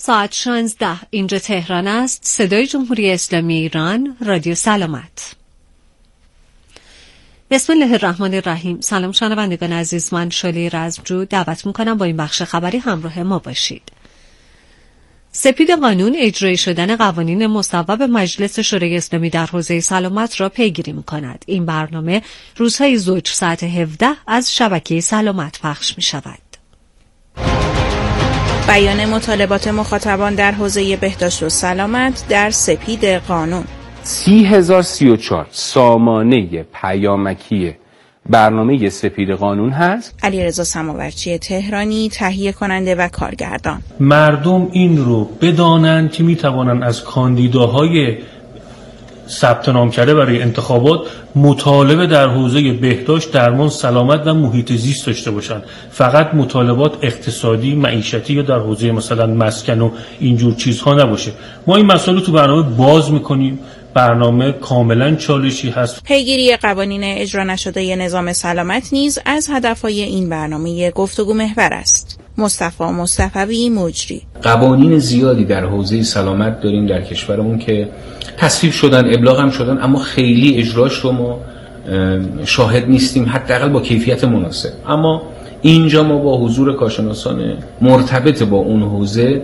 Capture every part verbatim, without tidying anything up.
ساعت شانزده اینجا تهران است. صدای جمهوری اسلامی ایران، رادیو سلامت. بسم الله الرحمن الرحیم. سلام شنوندگان عزیز، من شعله رزمجو دعوت میکنم با این بخش خبری همراه ما باشید. سپید قانون اجرایی شدن قوانین مصوب مجلس شورای اسلامی در حوزه سلامت را پیگیری میکند. این برنامه روزهای زوج ساعت هفده از شبکه سلامت پخش میشود. بیان مطالبات مخاطبان در حوزه بهداشت و سلامت در سپید قانون. سی هزار سی و چهار سامانه پیامکی برنامه سپید قانون هست. علیرضا سماورچی تهرانی، تهیه کننده و کارگردان. مردم این رو بدانند که میتوانند از کاندیداهای ثبت نام کرده برای انتخابات مطالبه در حوزه بهداشت، درمان، سلامت و محیط زیست داشته باشند. فقط مطالبات اقتصادی، معیشتی یا در حوزه مثلا مسکن و اینجور چیزها نباشه. ما این مسائل رو تو برنامه باز میکنیم. برنامه کاملا چالشی هست. پیگیری قوانین اجرا نشده نظام سلامت نیز از هدفهای این برنامه گفتگو محور است. مصطفی مصطفی مجری. قوانین زیادی در حوزه سلامت داریم در کشورمون که تصویب شدن، ابلاغ هم شدن، اما خیلی اجراش رو ما شاهد نیستیم، حداقل با کیفیت مناسب. اما اینجا ما با حضور کارشناسان مرتبط با اون حوزه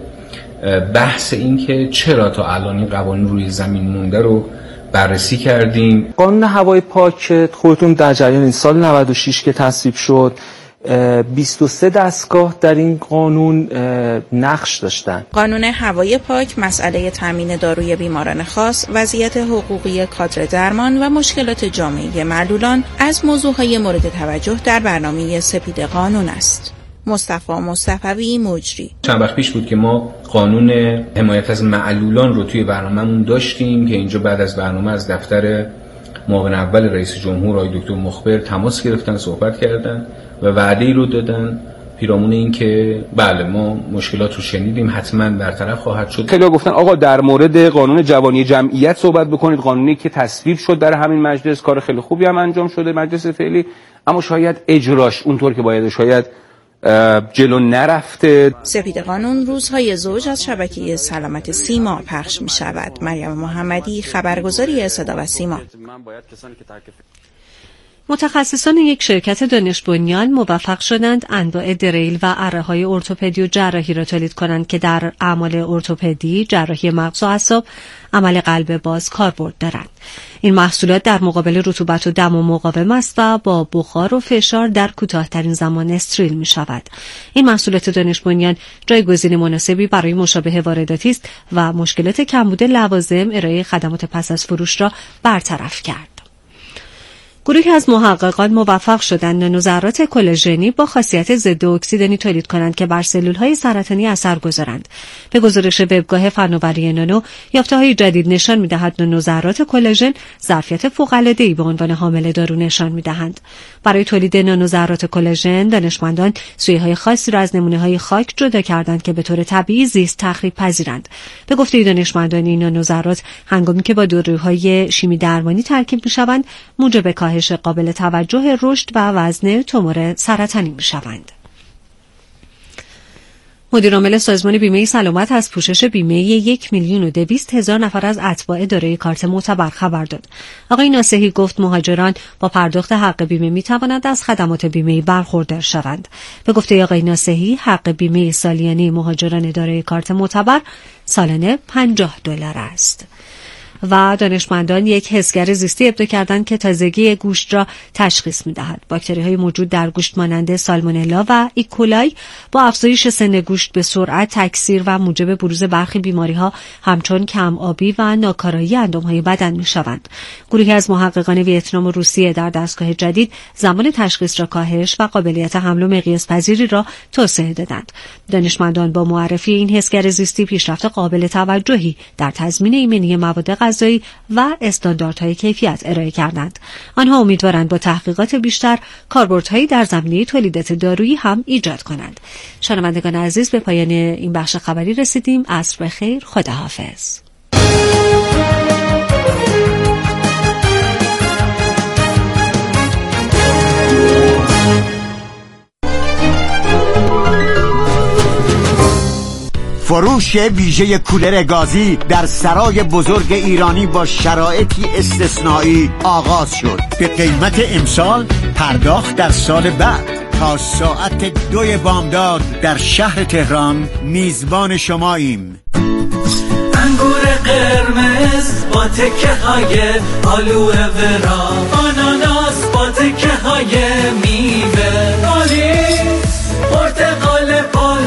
بحث این که چرا تا الان این قوانین روی زمین مونده رو بررسی کردیم. قانون هوای پاک خودتون در جریان این سال نود و شش که تصویب شد، بیست و سه دستگاه در این قانون نقش داشتن. قانون هوای پاک مسئله تامین داروی بیماران خاص، وضعیت حقوقی کادر درمان و مشکلات جامعه معلولان از موضوعهای مورد توجه در برنامه سپید قانون است. مصطفی مصطفی مجری. چند وقت پیش بود که ما قانون حمایت از معلولان رو توی برنامه‌مون داشتیم که اینجا بعد از برنامه از دفتر معاون اول رئیس جمهور آقای دکتر مخبر تماس گرفتن، صحبت کردن و وعده‌ای رو دادن پیرامون این که بله ما مشکلات رو شنیدیم، حتما برطرف خواهد شد. خیلی گفتن آقا در مورد قانون جوانی جمعیت صحبت بکنید، قانونی که تصویب شد در همین مجلس، کار خیلی خوبی هم انجام شده مجلس فعلی، اما شاید اجراش اونطور که باید شاید جلو نرفته. سپید قانون روزهای زوج از شبکه سلامت سیما پخش می شود. مریم محمدی، خبرگزاری صدا و سیما. متخصصان یک شرکت دانش بنیان موفق شدند انواع دریل و اره‌های ارتوپدی و جراحی را تولید کنند که در اعمال ارتوپدی، جراحی مغز و اعصاب، عمل قلب باز کاربرد دارند. این محصولات در مقابل رطوبت و دم و مقاوم است و با بخار و فشار در کوتاه‌ترین زمان استریل می شود. این محصولات دانش بنیان جایگزین مناسبی برای مشابه وارداتی است و مشکلات کمبود لوازم ارائه خدمات پس از فروش را برطرف کرد. گروهی از محققان موفق شدند نانوذرات کلاژنی با خاصیت ضد اکسیدنی تولید کنند که بر سلول‌های سرطانی اثر گذارند. به گزارش وبگاه فناوری نانو، یافته‌های جدید نشان می‌دهد نانوذرات کلاژن ظرفیت فوق‌العاده‌ای به عنوان حامل دارو نشان می‌دهند. برای تولید نانوذرات کلاژن، دانشمندان سویه‌های خاصی را از نمونه‌های خاک جدا کردند که به طور طبیعی زیست تخریب پذیرند. به گفته دانشمندان، این نانوذرات هنگامی که با داروهای شیمی درمانی ترکیب می‌شوند، موجب کاهش قابل توجه رشد و وزن تومور سرطانی می‌شوند. مدیر عامل سازمان بیمه سلامت از پوشش بیمه یک میلیون و دویست هزار نفر از اتباع دارای کارت معتبر خبر داد. آقای ناصحی گفت مهاجران با پرداخت حق بیمه می توانند از خدمات بیمه برخوردار شوند. به گفته آقای ناصحی، حق بیمه سالیانه مهاجران دارای کارت معتبر سالانه پنجاه دلار است. و دانشمندان یک حسگر زیستی ابداع کردند که تازگی گوشت را تشخیص می‌دهد. باکتری‌های موجود در گوشت مانند سالمونلا و ایکولای با افزایش سن گوشت به سرعت تکثیر و موجب بروز برخی بیماری‌ها همچون کم‌آبی و ناکارایی اندام‌های بدن می‌شوند. گروهی از محققان ویتنام و روسیه در دستگاه جدید زمان تشخیص را کاهش و قابلیت حمل و مقیاس پذیری را توسعه دادند. دانشمندان با معرفی این حسگر زیستی پیشرفت قابل توجهی در تضمین ایمنی مواد غذایی و استانداردهای کیفیت ارائه کردند. آنها امیدوارند با تحقیقات بیشتر کاربردهایی در زمینه تولیدات دارویی هم ایجاد کنند. شنوندگان عزیز، به پایان این بخش خبری رسیدیم. عصر بخیر، خداحافظ. فروش ویژه کولر گازی در سرای بزرگ ایرانی با شرایطی استثنایی آغاز شد. به قیمت امسال، پرداخت در سال بعد. تا ساعت دوی بامداد در شهر تهران میزبان شماییم. انگور قرمز با تکه های آلوه ورا، آناناس با تکه های میوه، آلیس پرتقال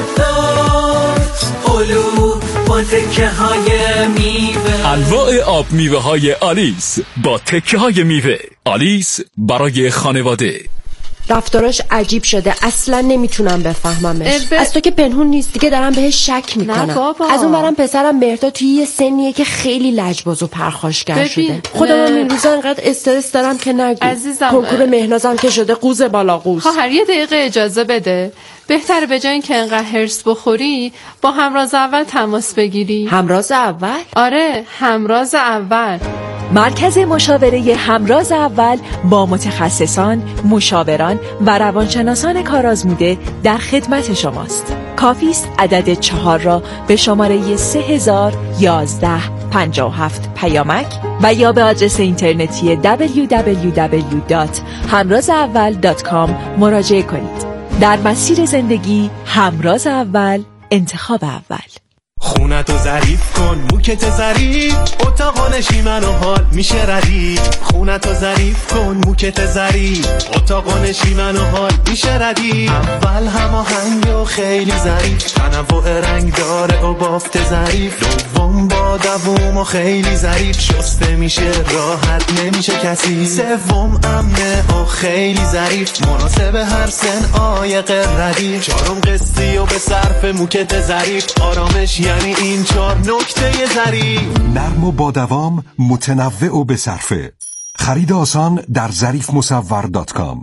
پالدار، هلو با تکه های میوه. انواع آب میوه های آلیس با تکه های میوه. آلیس برای خانواده. رفتاراش عجیب شده، اصلا نمیتونم بفهممش. ب... از تو که پنهون نیست دیگه، دارم بهش شک میکنم. از اون برم پسرم مهرداد توی یه سنیه که خیلی لجباز و پرخاشگر شده. خودم هم این روزا انقدر استرس دارم که نگو. عزیزم کنکور مهنازم که شده قوز بالا قوز. خواهر یه دقیقه اجازه بده. بهتره به جای اینکه انقدر هرس بخوری با همراز اول تماس بگیری. همراز اول؟ آره، همراز اول. مرکز مشاوره همراز اول با متخصصان، مشاوران و روانشناسان کارآزموده در خدمت شماست. کافی است عدد چهار را به شماره سه هزار یازده پنجاه و هفت پیامک و یا به آدرس اینترنتی دبلیو دبلیو دبلیو دات همراز اول دات کام مراجعه کنید. در مسیر زندگی همراز اول، انتخاب اول. خونتو ظریف کن، موکت ظریف، اتاق نشیمن و حال میشه ردیف. خونتو ظریف کن، موکت ظریف، اتاق نشیمن و حال میشه ردیف. اول هماهنگ و خیلی ظریف، تنوع رنگ داره و بافت ظریف. دوم با دوم و خیلی ظریف، شسته میشه راحت نمیشه کسی. سوم امنه و خیلی ظریف، مناسب هر سن عایق ردیف. چهارم قسطی و به صرف موکت ظریف، آرامش یعنی این چهار نکته ظریف. نرم و با دوام، متنوع و به صرفه. خرید آسان در ظریف مصور دات کام.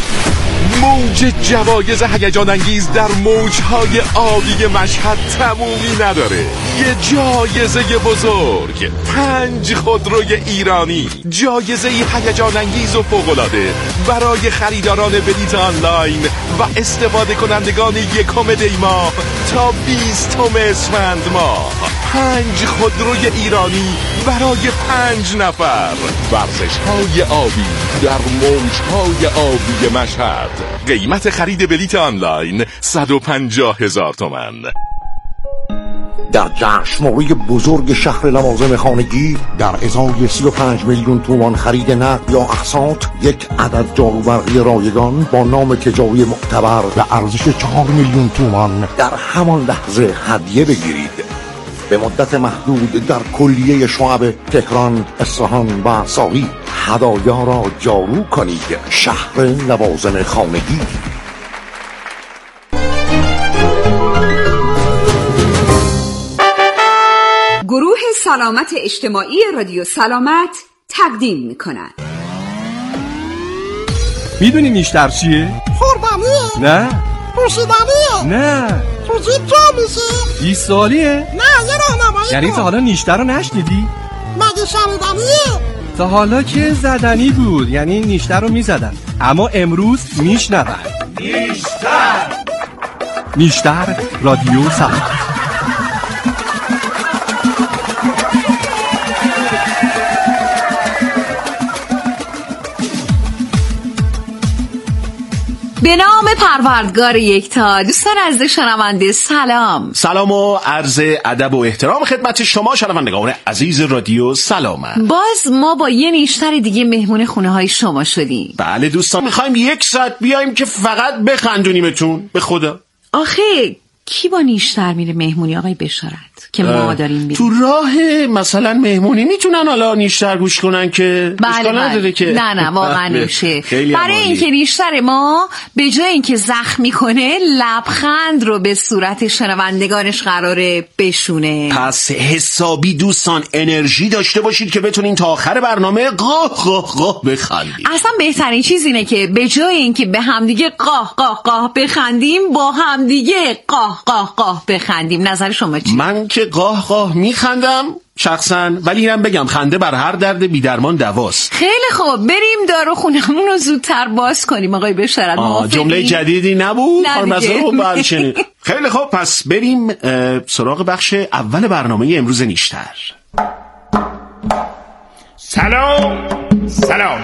موج جوایز هیجان انگیز در موجهای آبی مشهد تمومی نداره. یه جایزه بزرگ، پنج خودروی ایرانی، جایزه هیجان انگیز و فوق‌العاده برای خریداران بلیط آنلاین و استفاده کنندگان یکم دی ماه تا بیستم اسفند ماه. پنج خودروی ایرانی برای پنج نفر. ورزش‌های آبی در موجهای آبی مشهد. قیمت خرید بلیط آنلاین صد و پنجاه هزار تومان. در جشنواره بزرگ شهر لوازم خانگی در ازای سی و پنج میلیون تومان خرید نقد یا اقساط، یک عدد جاروبرقی رایگان با نام تجاری معتبر به ارزش چهار میلیون تومان در همان لحظه هدیه بگیرید. به مدت محدود در کلیه شعب تهران، اصفهان و ساقی هدایا را جارو کنید. شهر لوازم خانگی. گروه سلامت اجتماعی رادیو سلامت تقدیم می‌کند. میدونی نیشتر چیه؟ خوردنیه؟ نه. پوشیدنیه؟ نه. تو جیب جا میشه؟ بیست سالیه؟ نه، یه راهنمایی یعنی تا حالا نیشتر رو نشنیدی؟ مگه شنیدنیه؟ تا حالا که زدنی بود، یعنی نیشتر رو میزدن، اما امروز میشنون. نیشتر نیشتر رادیو سلامت. به نام پروردگار یکتا. دوستان عزیز شنونده سلام. سلام و عرض ادب و احترام خدمت شما شنوندگان عزیز رادیو سلامت. باز ما با یه نیشتر دیگه مهمون خونه های شما شدیم. بله دوستان، میخوایم یک ساعت بیایم که فقط بخندونیمتون. به خدا آخه کی با نیشتر میره مهمونی آقای بشارت که ما داریم میریم؟ تو راه مثلا مهمونی میتونن حالا نیشتر گوش کنن که بله بله. که نه نه واقعا نمیشه. برای اینکه نیشتر ما به جای اینکه زخمی کنه، لبخند رو به صورت شنوندگانش قراره بشونه. پس حسابی دوستان انرژی داشته باشید که بتونین تا آخر برنامه قاه قاه قاه بخندید. اصلا بهترین چیز اینه که به جای اینکه به همدیگه قاه قاه قاه بخندیم، با همدیگه قاه قاه قاه بخندیم. نظر شما چیه؟ من که قاه قاه میخندم، شخصا، ولی اینم بگم خنده بر هر درد بی درمان دواست. خیلی خوب، بریم داروخونمون رو زودتر باز کنیم آقای بشارت. جمله جدیدی نبود؟ خیلی خوب، پس بریم سراغ بخش اول برنامه امروز نیشتر. سلام سلام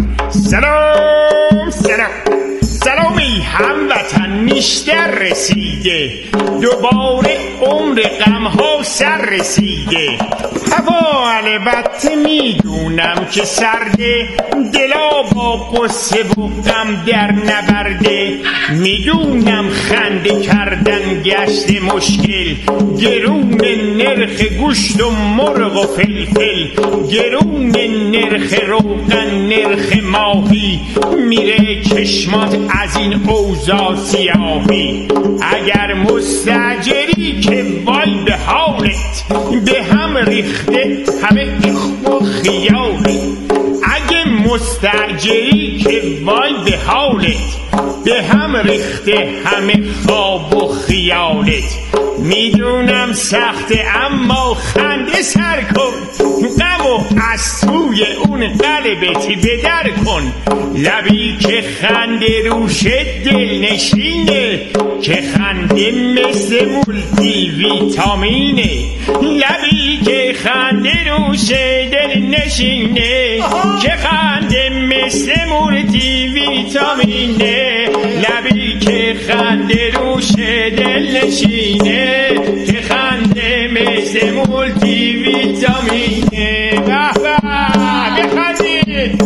سلام سلام سلامی هموطن، نیشتر رسیده، دوباره عمر غم‌ها سر رسیده. هوا البته میدونم که سرده، دلا با قصه و غم در نبرده. میدونم خنده کردن گشت مشکل، گرون نرخ گوشت و مرغ و فلفل، گرون نرخ روغن، نرخ ماهی، میره چشمات از این اوضاع سیاهی. اگر مستاجری که وای به حالت، به هم ریخته همه اخم و خیالت. اگه مستاجری که وای به حالت، به هم ریخته همه خواب و خیالت. میدونم سخته اما خنده سر کن، غم و از توی اون قلبت بدر کن. لبی که خنده روش دل نشینه، که خنده مثل مولتی ویتامینه. لبی که خنده روش دل نشینه، که خنده مثل مولتی ویتامینه. لبی که خنده روش دل نشینه، که خنده مثل مولتی ویتامینه. به به بخندید.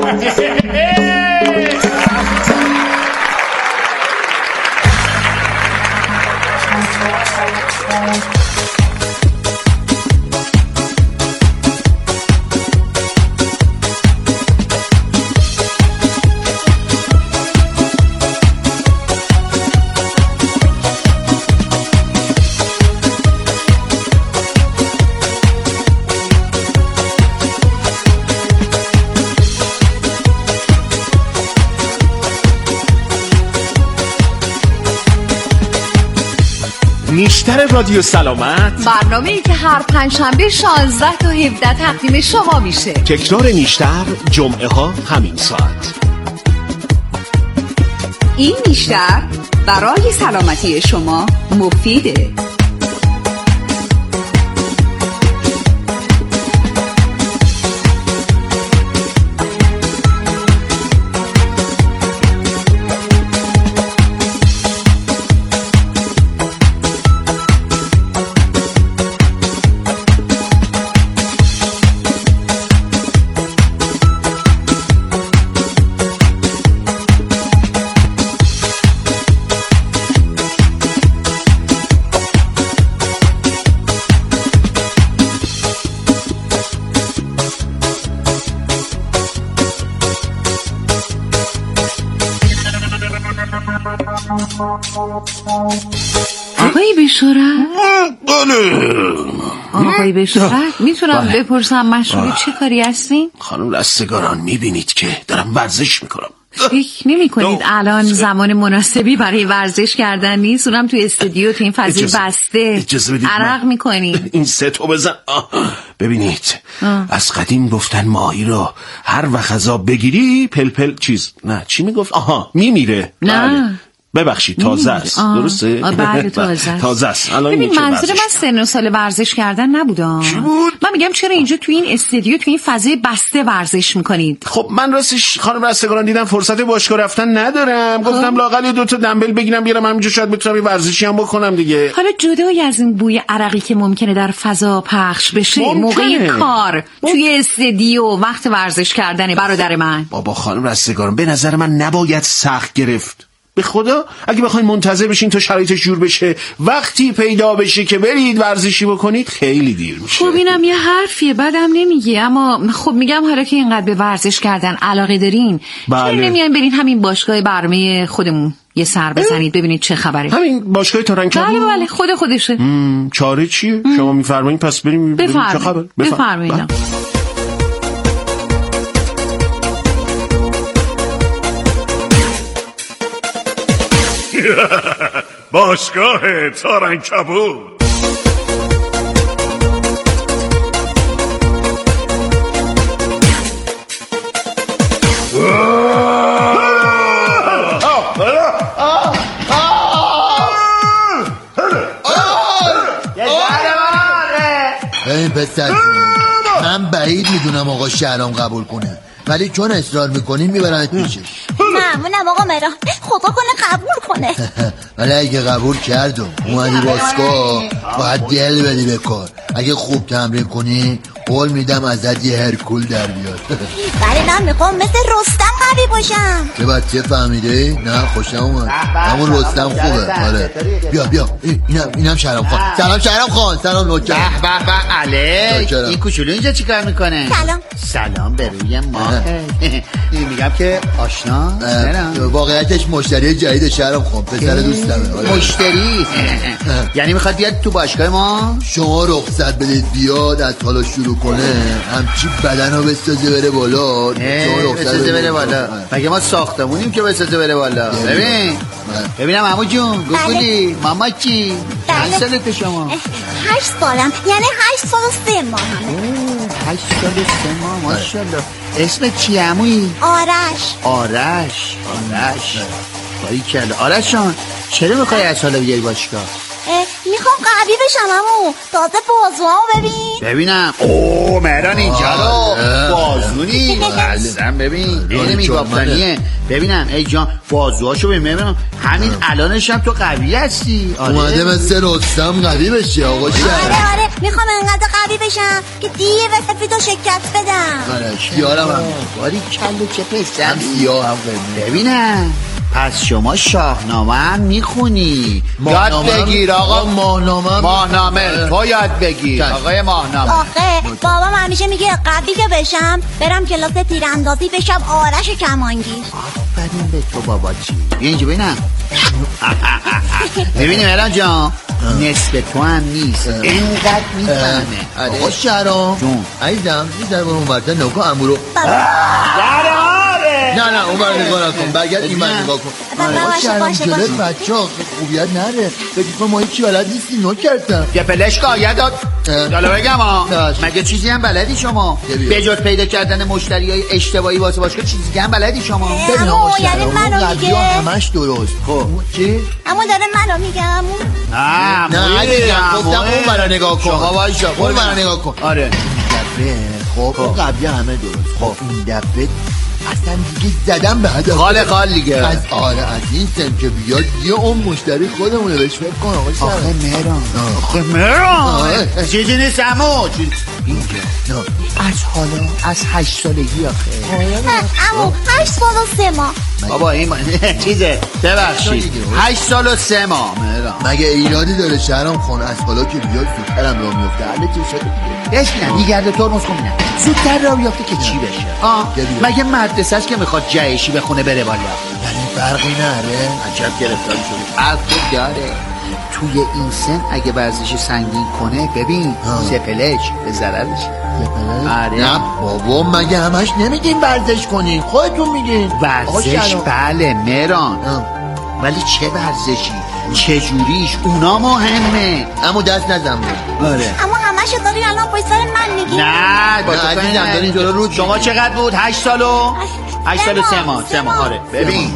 نیشتر رادیو سلامت، برنامه‌ای که هر پنجشنبه شانزده تا هفده تقدیم شما میشه. تکرار نیشتر جمعه ها همین ساعت. این نیشتر برای سلامتی شما مفیده. آقای بشارت، آقای بشارت میتونم بپرسم مشغول چه کاری هستین؟ خانم رستگاران، میبینید که دارم ورزش میکنم. فکر نمی کنید الان زمان مناسبی برای ورزش کردن نیست؟ اونم تو استودیو تو این فضای بسته عرق میکنید. این ستو بزن. ببینید آه. از قدیم گفتن ماهی رو هر وقت غذا بگیری پلپل چیز نه چی میگفت؟ آها میمیره. نه بله. ببخشید تازه است. درسته؟ بله تازه است. تازه است. ببین منظور من سن و سال ورزش کردن نبودم. چی بود؟ من میگم چرا اینجا تو این استودیو تو این فضای بسته ورزش میکنید؟ خب من راستش خانم رستگاران دیدم فرصت باشگاه رفتن ندارم. گفتم لااقل دو تا دنبل بگیرم بیارم همینجا شاید بتونم ورزشی هم بکنم دیگه. حالا جدای از این بوی عرقی که ممکنه در فضا پخش بشه موقع کار توی استودیو وقت ورزش کردن برادر من. بابا خانم رستگاران به نظر من نباید سخت گرفت. به خدا اگه بخواید منتظر بشین تا شرایطش جور بشه وقتی پیدا بشه که برید ورزشی بکنید خیلی دیر میشه. خب اینم یه حرفیه بعدم نمیگی، اما خب میگم حالا که اینقدر به ورزش کردن علاقه دارین بله. چرا نمیاین برین همین باشگاه برنامه خودمون یه سر بزنید ببینید چه خبره؟ همین باشگاه تارنکبود؟ بله بله خود خودشه. چاره چیه؟ ام. شما میفرمایید پس بریم ببینیم چه خبر. بفرمایید. باشگاه تارنکبود. این پسر من بعید میدونم آقا شهرام قبول کنه، ولی چون اصرار میکنیم میبرمت پیشش. ممنونم آقا مهران، خدا کنه قبول کنه. ولی اگه قبول کردم اومدی باسکو باید دل بدی به کار. اگه خوب تمرین کنی قول میدم ازت یه هرکول در بیاد. ولی من میخوام مثل رستم قوی باشم. چه بچه فهمیده؟ نه خوشم اومد، همون رستم خوبه. آره بیا بیا اینم اینم شهرام خان. سلام شهرام خان. سلام نوکر. به به به علیک. این کوچولو اینجا چیکار میکنه؟ سلام. سلام به روی ما. میگم که آشنا واقعیتش مشتری جدید شهرام خان، پسر دوستمه. مشتری؟ یعنی میخواد بیاد تو باشگاه ما؟ شما رخصت بدید بیاد از حالا شروع کنه، همچی بدنو بسازه بره بالا. شما بسازه بره بالا؟ مگه ما ساختمونیم که بسازه بره بالا؟ ببین ببینم عمو جون گوگلی ماما چی؟ چند سالته شما؟ هشت سالم، یعنی هشت سال و سه ماه همه. هشت سال و سه ماه ماشاءالله. اسمت چی عمویی؟ آرش. آرش آرش باریکلا. آرش جان چرا میخوای از حالا بیای باشگاه؟ میخوام قوی بشم عمو. تازه بازوامو ببین. ببینم. اوه مهران اینجا رو بازونی اصلا ببین این میگفتنیه. ببینم ای جان بازوهاشو ببینم. همین الانش هم تو قوی هستی. اومده مثل رستم قوی بشی آقا شهر. آره آره میخوام انقدر قوی بشم که دیه و سفیدو شکست بدم. آره شیارم هم باریکلا چه پسر. هم سیاه هم قرمز. ببینم پس شما شاهنامه هم میخونی. یاد بگیر آقا. ماهنامه ماهنامه تو یاد بگیر آقای ماهنامه. آخه بابام همیشه میگه قوی که بشم برم کلاس تیراندازی بشم آرش کمانگیر. آفرین به تو بابا چی. اینجا ببینم. ببینی مهران جان نصف تو هم نیست اینقدر میفهمه. آقا شهرام جون عیدم میذاره برو اون برده نگاه امو رو. نه نه اون بر نگاه نکن، برگرد این بر نگاه کن. آقا شهرام جلوت بچه ها خوبیت نره. فکر کن ما هیچی بلد نیستی نو کردم. یه پلش که داد دالا بگم ها مگه چیزی هم بلدی شما؟ به جز پیدا کردن مشتری های اشتباهی واسه باشگاه چیزی که هم بلدی شما؟ ببین آقا شهرام منو میگه همش درست. خب چی؟ اما داره منو میگه امو. نه نه عزیزم گفتم اون برا نگاه کن. شما وایسا اون برا نگاه کن. آره این دفعه خب اون قبلی همه درست. خب این دفعه اصلا دیگه زدم به هدف. خاله خال دیگه. از آره از این سم که بیاد یه اون مشتری خودمونه بهش فکر کن آقا شهرام. آخه مهران آخه مهران چیزی نیست عمو. اینجا از حالا از هشت سالگی آخه. عمو هشت سال و سه ماه. بابا این چیزه ببخشید هشت سال و سه ماه. مهران مگه ایرادی داره شهرام خان از حالا که بیاد زودترم راه میفته؟ حل چی شده دیگه؟ بشینم دیگه گرد ترمز کن ببینم زودتر راه بیفته که چی بشه؟ آه مگه مدرسه است که میخواد جهشی بخونه بره بالا؟ یعنی فرقی نره؟ عجب گرفتار شدی. فرق داره. توی این سن اگه ورزش سنگین کنه ببین سپلش به ضررش. آره. نه بابا مگه همش نمیگین ورزش کنین، خودتون میگین ورزش. بله مهران ولی چه ورزشی چه جوریش اونا مهمه. اما دست نزن بود. آره اما همشو داری الان پای سر من میگی. نه با تو عزیزم دارین جلو رو. شما چقدر بود؟ هشت سالو هشت سال و سه ماه. سه ماه آره. ببین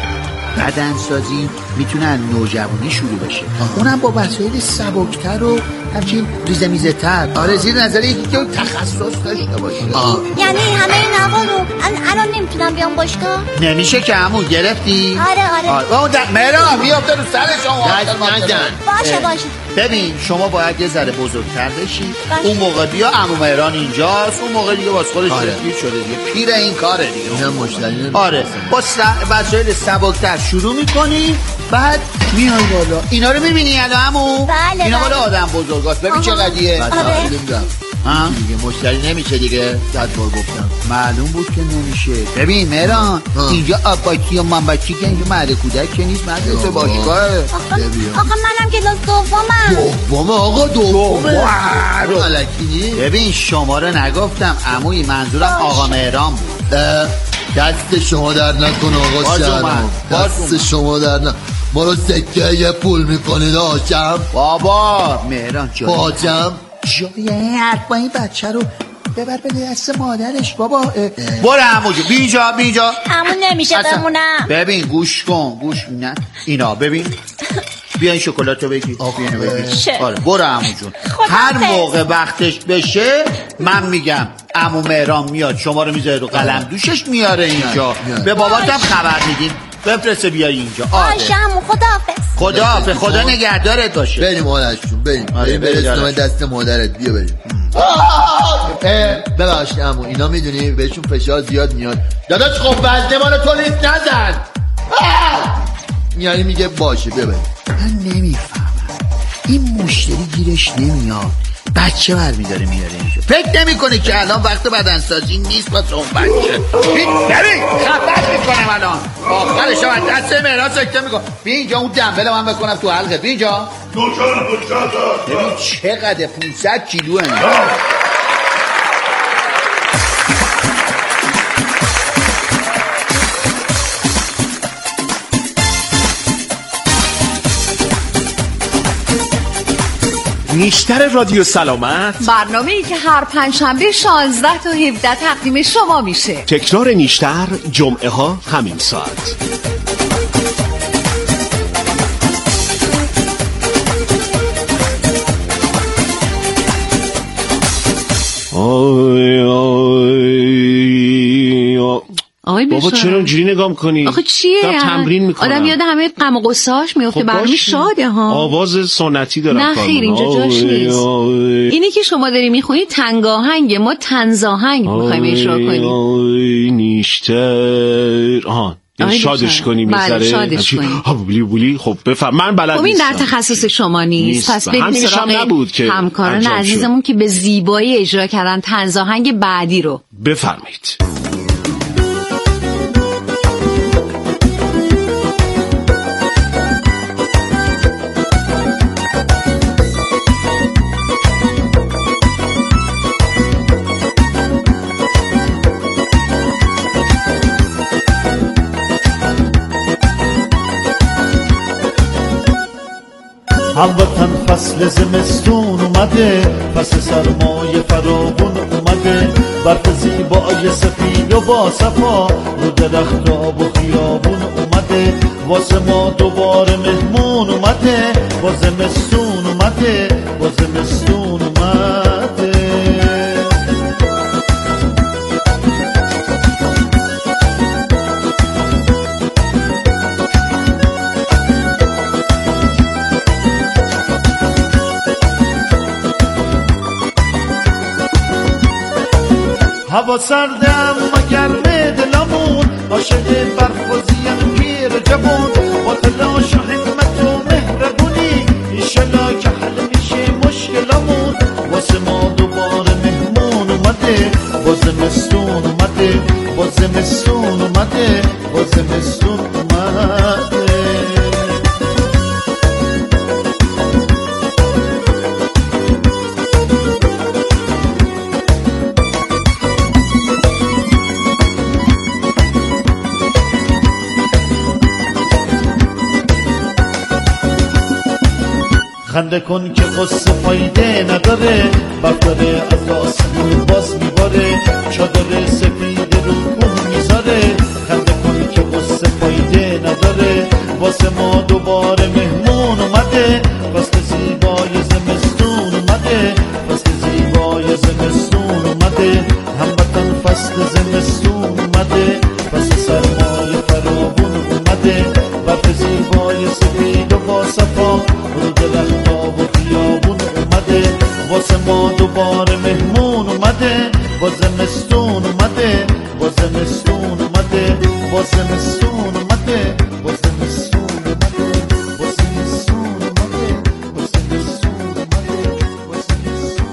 بدنسازی میتونه نوجوانی شروع بشه، اونم با وسایل سبکتر و همچین ریزه میزه تر. آره زیر نظر یکی که تخصص داشته باشه. یعنی همه این نوالو الان نمیتونم بیام باشگاه؟ نمیشه که عمو گرفتی؟ آره آره اون مهران میافته رو سر شما. باشه باشه. ببین شما باید یه ذره بزرگتر بشی. اون موقع بیا عمو مهران اینجاست، اون موقع دیگه واسه خودش رفیق شده دیگه، پیر این کاره دیگه. اینم مشتری. آره با وسایل سبکتر شروع میکنی بعد میای بالا. اینا رو میبینی الان عمو؟ بله اینا بله. مال آدم بزرگاست. ببین چه قضیه. آره. دیگه مشتری نمیشه دیگه. صد بار گفتم معلوم بود که نمیشه. ببین مهران اینجا آباکی و مامباکی که اینجا مرد کودک که نیست، مدرسه باشگاه. آقا منم کلاس دومم. دوم آقا دومه. ببین شما رو نگفتم عموی، منظورم آقا مهران بود. دست شما در نکن آقا شهرام، دست شما در نکن. ما رو سکه یه پول میکنید آشم بابا. مهران جایی باجم جایی این حرف با این بچه رو ببر بده دست مادرش. بابا برو عموجو بیجا بیجا. همون نمیشه بمونم. ببین گوش کن گوش نه اینا ببین بیا این شکلاتو بگیر. اینو بگیر. آره برو عمو جون. هر موقع وقتش بشه من میگم عمو مهران میاد شما رو میذاره رو قلم دوشش میاره اینجا. به باباتم خبر میدیم بفرسته بیای اینجا. باشه عمو خداحافظ. خداحافظ. خدا نگهدارت باشه. بریم آرش جون بریم. بریم برسیم دست مادرت. بیا بریم. ببخشید عمو اینا میدونی بهشون فشار زیاد میاد. داداش خب وزنه مال تو نیست نزن. میاری میگه باشه بیا بریم. من نمیفهمم این مشتری گیرش نمیاد بچه برمیداره میاره اینجا. فکر نمی کنه که الان وقت بدنسازی نیست واسه اون بچه. ببین خفت میکنم الان آخرش هم دست مهران سکته میکنم. بیا اینجا اون دنبل من بکنم تو حلقه. بیا اینجا. ببین چقدر پونصد کیلوه. نیشتر رادیو سلامت، برنامه‌ای که هر پنجشنبه شانزده تا هفده تقدیم شما میشه. تکرار نیشتر جمعه ها همین ساعت. آی آی آی بابا چرا اونجوری نگاه میکنی؟ آخه چیه؟ دارم تمرین میکنم. آدم یاد همه غم و غصه‌اش میفته. خب برمی شاده ها. آواز سنتی دارم. نه خیر اینجا جاش نیست. اینی که شما داری میخونی تنگاهنگه، ما طنزآهنگ میخوایم اجرا کنیم. آی نیشتر. آها شادش کنیم یه ذره. شادش کنیم. ها بولی بولی. خب بفهم من بلد نیستم. این در تخصص شما نیست. پس بریم سراغ نبود که همکاران عزیزمون که به زیبایی اجرا کردن طنزآهنگ بعدی رو. بفرمایید. هموطن فصل زمستون اومده، فصل سرمایه فراوون اومده، برف زیبای سفید و با صفا رو درخت آب و خیابون اومده، واسه ما دوباره مهمون اومده، با زمستون اومده، با زمستون اومده. هوا سرده اما گرمه دلمون، عاشق برف و زیانگیر جوون، با تلاش و همت و مهربونی ایشالا که حل میشه مشکلمون، واسه ما دوباره مهمون اومده، با زمستون اومده، با زمستون اومده، با زمستون اومده. خنده کن که قصه فایده نداره، بفتره از آسمون باز میباره، چادر سفید رو کوه میذاره. خنده کن که قصه فایده نداره، واسه ما دوباره مهمون اومده، فصل زیبای زمستون اومده، فصل زیبای زمستون اومده، هموطن فصل زمستون اومده، فصل سرمایه فراوون اومده، برف زیبای سفید و با صفا رو درخت آب و خیابون اومده، واسه ما دوباره مهمون اومده، با زمستون اومده، با زمستون اومده، با زمستون اومده، با زمستون اومده، با زمستون اومده، با زمستون اومده، با زمستون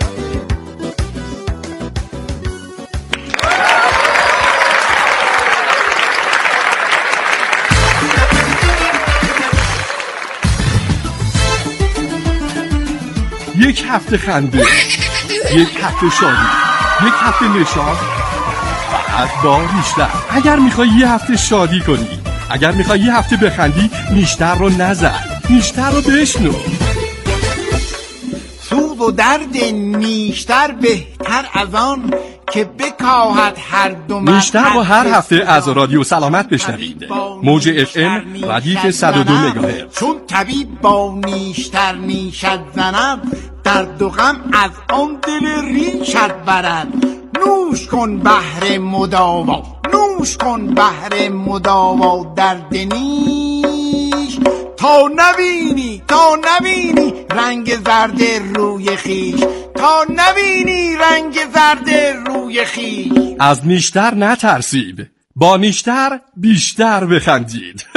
یک هفته خنده، یک هفته شادی، یک هفته نشاط، بعد با نیشتر. اگر میخوای یه هفته شادی کنی، اگر میخوای یه هفته بخندی، نیشتر رو نزن، نیشتر رو بشنو. سوز و درد نیشتر بهتر از آن که بکاهد هر دو نیشتر با هر هفته از رادیو سلامت بشنوید. موج اف ام ردیف صد و دو مگاهرتز. چون طبیب با نیشتر نیشت زند، درد و غم از آن دل ریشت برد. نوش کن بهر مداوا، نوش کن بهر مداوا درد نیش، تا نبینی تا نبینی رنگ زرد روی خیش، تا نبینی رنگ زرد روی خیش. از نیشتر نترسید، با نیشتر بیشتر بخندید.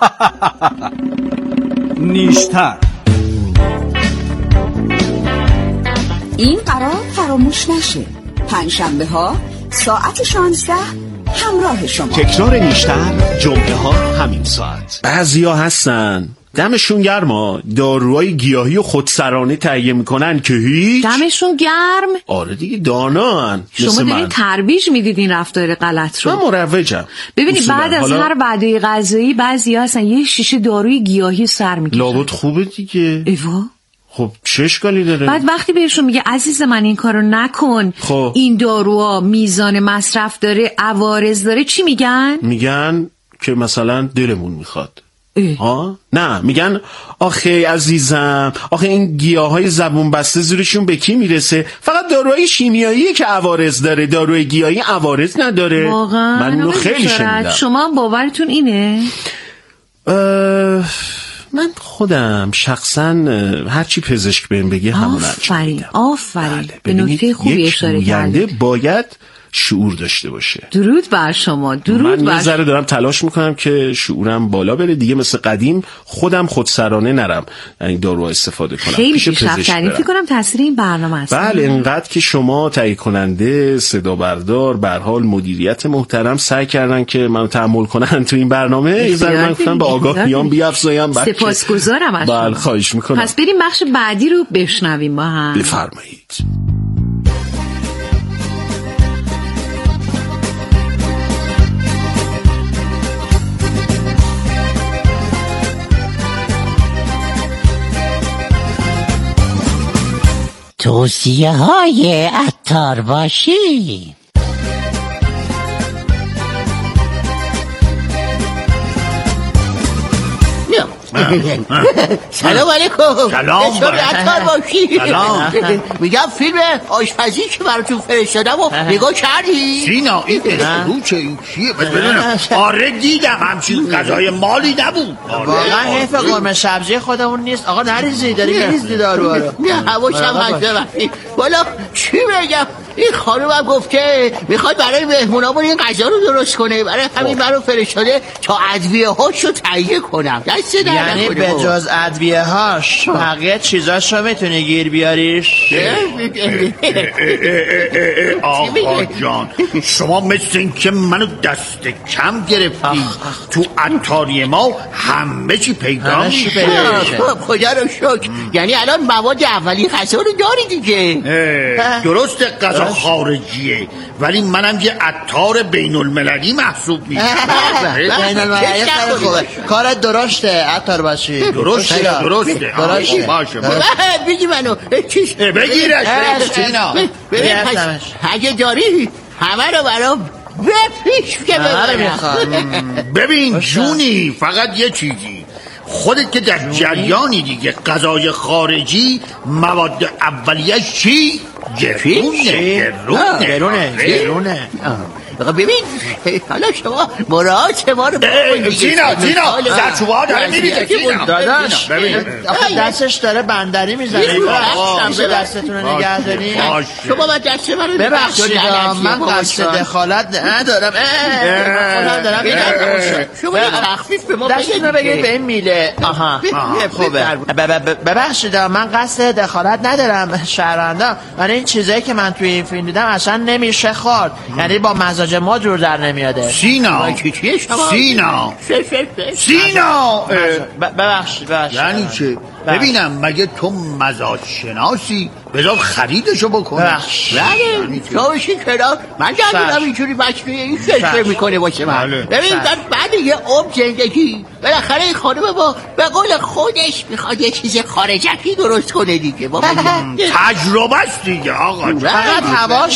نیشتر. این قرار فراموش نشه. پنجشنبه ها ساعت شانزده همراه شما. تکرار نیشتر جمعه ها همین ساعت. بعضیا هستن دمشون گرما داروهای گیاهی و خودسرانه تهیه میکنن که هیچ. دمشون گرم؟ آره دیگه دانان. شما دارین ترویج میدید این رفتار غلط رو. من مروجم. ببینید بعد از حالا... هر وعده غذایی بعضیا هستن یه شیشه داروی گیاهی سر میگیرن. لابد خوبه دیگه. ایوا خب چه اشکالی داره؟ بعد وقتی بهشون میگه عزیز من این کارو نکن، خب. این داروها میزان مصرف داره، عوارض داره، چی میگن؟ میگن که مثلا دلمون میخواد. ها؟ نه میگن آخه عزیزم، آخه این گیاهای زبون بسته زورشون به کی میرسه؟ فقط داروهای شیمیاییه که عوارض داره، داروی گیاهی عوارض نداره. واقعا من اینو خیلی شنیدم. شما باورتون اینه؟ اه... من خودم شخصا هرچی پزشک بهم بگه همون آفرین آفرین به نکته خوبی اشاره کردید. باید شعور داشته باشه. درود بر شما. درود من بر یه ذره دارم تلاش میکنم که شعورم بالا بره دیگه، مثل قدیم خودم خودسرانه نرم این داروها استفاده کنم. خیلی پیشرفت کردین. فکر کنم تاثیر این برنامه است. بله اینقدر که شما تهیه کننده، صدا بردار، به هر حال مدیریت محترم سعی کردن که منو تحمل کنن تو این برنامه. یه ذره من گفتم با آگاهیام بیافزایم. سپاسگزارم از شما. بله خواهش میکنم. پس بریم بخش بعدی رو بشنویم با هم. بفرمایید. توصیه های عطار باشی. سلام علیکم. سلام عطار باشی. سلام. میگم فیلم آشپزی که براتون فرستادم و نگاه کردی؟ سینا این اسکروچه این چیه؟ ببینم. آره دیدم همچین غذای مالی نبود. واقعا حیف قرمه سبزی خودمون نیست. آقا نریزی داری میریزی دارو رو. نه حواسم هست ببخشید. والا چی بگم این خانومم گفته میخواد برای مهمونامون این غذا رو درست کنه، برای همین منو فرستاده تا ادویه هاشو تهیه کنم. دست در یعنی به جز ادویه هاش بقیه چیزاشو میتونی گیر بیاریش؟ آقا جان شما مثل این که منو دست کم گرفتی. تو عطاری ما همه چی پیدا میشه. خدا رو شکر. یعنی الان مواد اولی غذا رو داری دیگه. درست غذا خارجیه ولی منم یه عطار بین المللی محسوب میشم. بین المللی خیلی خوبه. کارت درسته عطار باشی. درسته درسته درسته باشه بگی منو چیش بگیرش سینا. اگه داری همه رو برام بپیش که ببرم. ببین جونی فقط یه چیزی، خودت که در جریانی دیگه غذای خارجی مواد اولیه چی؟ گرونه گرونه گرونه گرونه ببین حالا شما مراعات ما رو بکنید. زینا زینا زرچوبه ها داره میریزه. داداش دستش داره بندری میزنه. میشه دستتون رو نگه داریم. شما باید دست من رو ببخشید من قصد دخالت ندارم. شما تخفیف به ما دستتون رو بگید به این میله. آها خوبه. ببخشید من قصد دخالت ندارم شهروندان، ولی این چیزایی که من توی این فیلم دیدم اصلا نمیشه خورد. یعنی با مزاج ما جور در نمیاده. سینا سینا سینا ببخشید ببخشید یعنی چه؟ ببینم مگه تو مزاج شناسی؟ بذار خریدشو بکنم. بله تو بشین کنار. من نمیدونم اینجوری بچه این فکر میکنه واسه من. ببین بعد یه عمر زندگی بالاخره این خانم با به قول خودش میخواد یه چیز خارجکی درست کنه دیگه. تجربه است دیگه آقا. فقط هواش